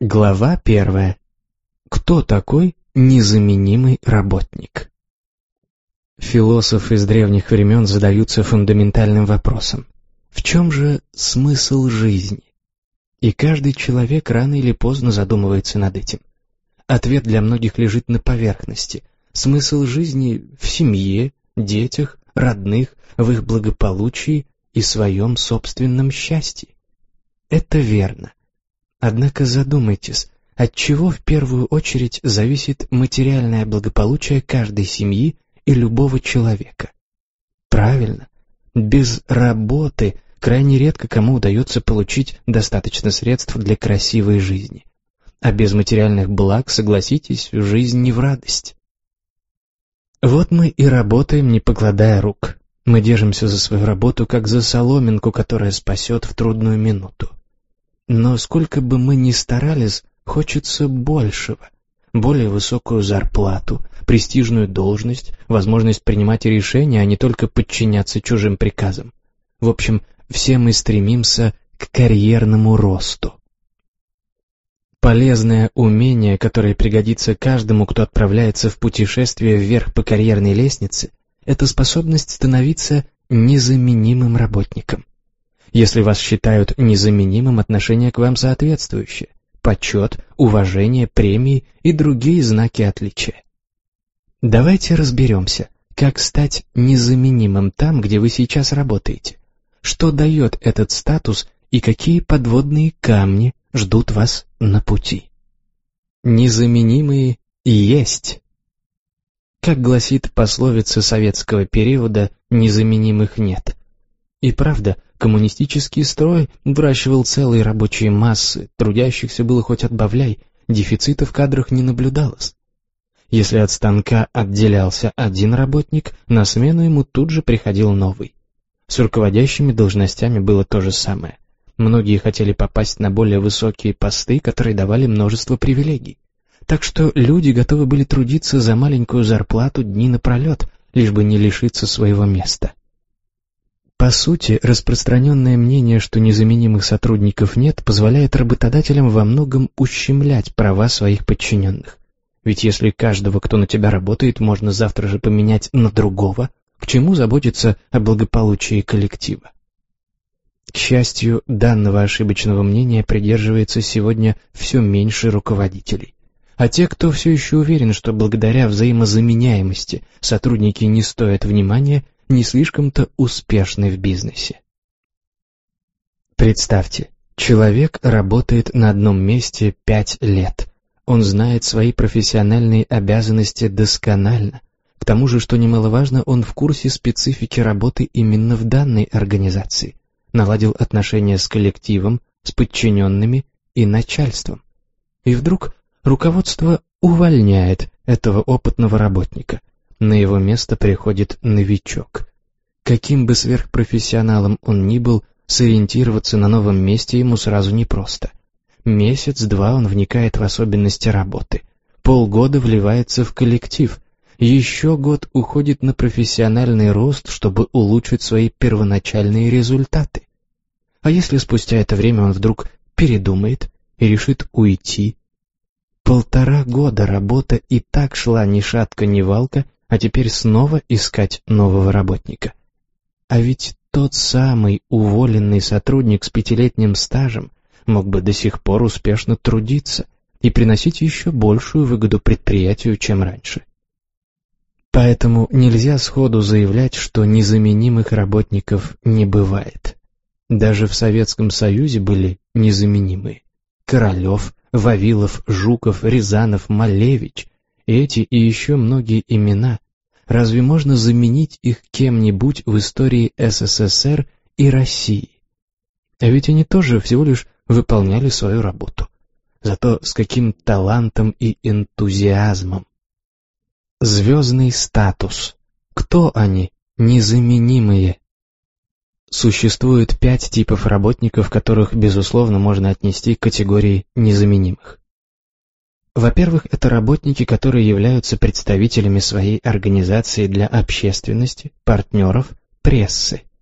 Глава 1. Кто такой незаменимый работник? Философы из древних времен задаются фундаментальным вопросом: в чем же смысл жизни? И каждый человек рано или поздно задумывается над этим. Ответ для многих лежит на поверхности. Смысл жизни в семье, детях, родных, в их благополучии и своем собственном счастье. Это верно. Однако задумайтесь, от чего в первую очередь зависит материальное благополучие каждой семьи и любого человека? Правильно, без работы крайне редко кому удается получить достаточно средств для красивой жизни. А без материальных благ, согласитесь, жизнь не в радость. Вот мы и работаем, не покладая рук. Мы держимся за свою работу, как за соломинку, которая спасет в трудную минуту. Но сколько бы мы ни старались, хочется большего. Более высокую зарплату, престижную должность, возможность принимать решения, а не только подчиняться чужим приказам. В общем, все мы стремимся к карьерному росту. Полезное умение, которое пригодится каждому, кто отправляется в путешествие вверх по карьерной лестнице, это способность становиться незаменимым работником. Если вас считают незаменимым, отношение к вам соответствующее: почет, уважение, премии и другие знаки отличия. Давайте разберемся, как стать незаменимым там, где вы сейчас работаете. Что дает этот статус и какие подводные камни ждут вас на пути? Незаменимые есть. Как гласит пословица советского периода, незаменимых нет. И правда, коммунистический строй выращивал целые рабочие массы, трудящихся было хоть отбавляй, дефицита в кадрах не наблюдалось. Если от станка отделялся один работник, на смену ему тут же приходил новый. С руководящими должностями было то же самое. Многие хотели попасть на более высокие посты, которые давали множество привилегий. Так что люди готовы были трудиться за маленькую зарплату дни напролет, лишь бы не лишиться своего места. По сути, распространенное мнение, что незаменимых сотрудников нет, позволяет работодателям во многом ущемлять права своих подчиненных. Ведь если каждого, кто на тебя работает, можно завтра же поменять на другого, к чему заботиться о благополучии коллектива? К счастью, данного ошибочного мнения придерживается сегодня все меньше руководителей. А те, кто все еще уверен, что благодаря взаимозаменяемости сотрудники не стоят внимания, не слишком-то успешны в бизнесе. Представьте, человек работает на одном месте 5 лет. Он знает свои профессиональные обязанности досконально. К тому же, что немаловажно, он в курсе специфики работы именно в данной организации. Наладил отношения с коллективом, с подчиненными и начальством. И вдруг руководство увольняет этого опытного работника. На его место приходит новичок. Каким бы сверхпрофессионалом он ни был, сориентироваться на новом месте ему сразу непросто. Месяц-два он вникает в особенности работы. Полгода вливается в коллектив. Еще год уходит на профессиональный рост, чтобы улучшить свои первоначальные результаты. А если спустя это время он вдруг передумает и решит уйти? 1,5 года работа и так шла ни шатка, ни валка, а теперь снова искать нового работника. А ведь тот самый уволенный сотрудник с 5-летним стажем мог бы до сих пор успешно трудиться и приносить еще большую выгоду предприятию, чем раньше. Поэтому нельзя сходу заявлять, что незаменимых работников не бывает. Даже в Советском Союзе были незаменимые: Королев, Вавилов, Жуков, Рязанов, Малевич. Эти и еще многие имена. Разве можно заменить их кем-нибудь в истории СССР и России? А ведь они тоже всего лишь выполняли свою работу. Зато с каким талантом и энтузиазмом. Звездный статус. Кто они, незаменимые? Существует 5 типов работников, которых, безусловно, можно отнести к категории незаменимых. Во-первых, это работники, которые являются представителями своей организации для общественности, партнеров, прессы.